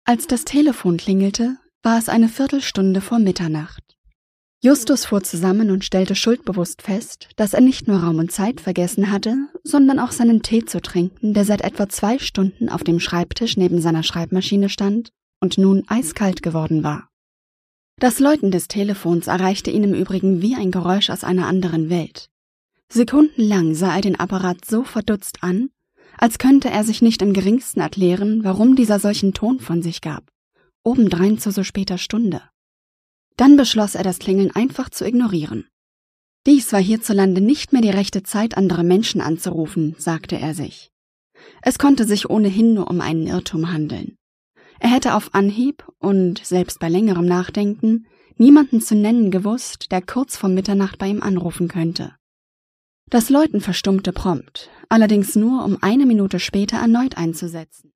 Als das Telefon klingelte, war es eine Viertelstunde vor Mitternacht. Justus fuhr zusammen und stellte schuldbewusst fest, dass er nicht nur Raum und Zeit vergessen hatte, sondern auch seinen Tee zu trinken, der seit etwa 2 Stunden auf dem Schreibtisch neben seiner Schreibmaschine stand und nun eiskalt geworden war. Das Läuten des Telefons erreichte ihn im Übrigen wie ein Geräusch aus einer anderen Welt. Sekundenlang sah er den Apparat so verdutzt an, als könnte er sich nicht im geringsten erklären, warum dieser solchen Ton von sich gab, obendrein zu so später Stunde. Dann beschloss er, das Klingeln einfach zu ignorieren. Dies war hierzulande nicht mehr die rechte Zeit, andere Menschen anzurufen, sagte er sich. Es konnte sich ohnehin nur um einen Irrtum handeln. Er hätte auf Anhieb und selbst bei längerem Nachdenken niemanden zu nennen gewusst, der kurz vor Mitternacht bei ihm anrufen könnte. Das Läuten verstummte prompt, allerdings nur, um 1 Minute später erneut einzusetzen.